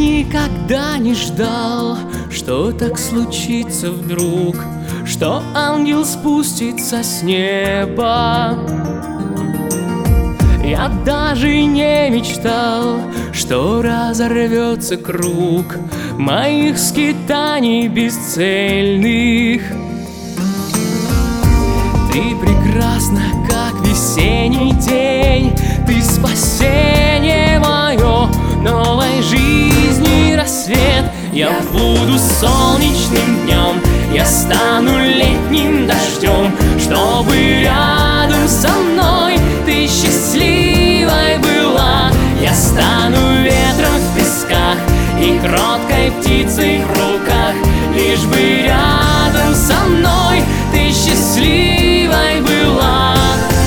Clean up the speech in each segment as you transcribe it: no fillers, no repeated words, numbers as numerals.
никогда не ждал, что так случится вдруг, что ангел спустится с неба. Я даже не мечтал, что разорвется круг моих скитаний бесцельных. Ты прекрасна, как весенний день, ты спасение мое, новой жизни рассвет. Я буду солнечным днем, я стану летним дождем, чтобы рядом со мной ты счастливой была. Я стану ветром в песках и кроткой птицей в руках, лишь бы рядом со мной ты счастливой была.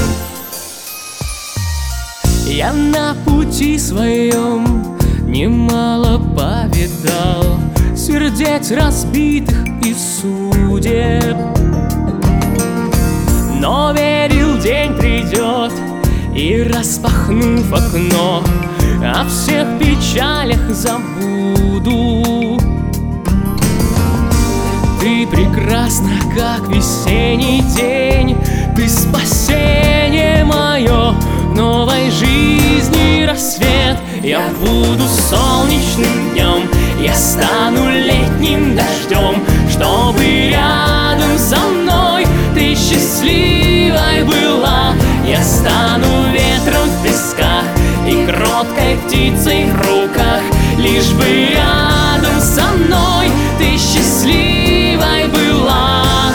Я на пути своем немало повидал сердец разбитых и судеб, но верил, день придет, и, распахнув окно, о всех печалях забуду. Ты прекрасна, как весенний день, ты спасение мое, новой жизни рассвет. Я буду солнечным днем, я стану летним дождем, чтобы рядом со мной ты счастливой была. Я стану ветром в песках и кроткой птицей в руках, лишь бы рядом со мной ты счастливой была.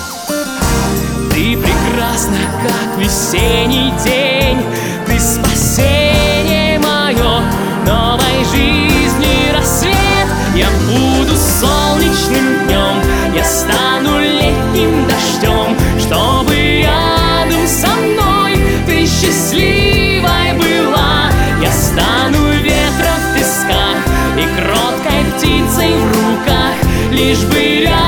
Ты прекрасна, как весенний день, ты спасение мое, новой жизни рассвет. Я буду солнечным днем, я стану летним дождем, чтобы рядом со мной ты счастливой была. Я стану ветром в песках и кроткой птицей в руках, лишь бы рядом